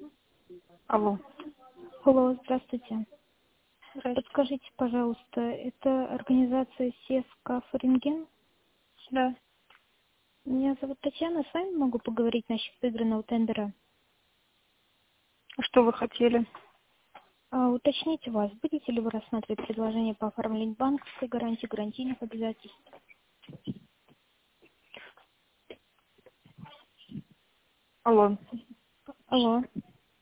Алло. Алло, здравствуйте. Здрасте. Подскажите, пожалуйста, это организация СЕСКА Форинген? Да. Меня зовут Татьяна, с вами могу поговорить насчет выигранного тендера. А что вы хотели? Уточните вас, будете ли вы рассматривать предложение по оформлению банковской гарантии, гарантийных обязательств? Алло. Алло.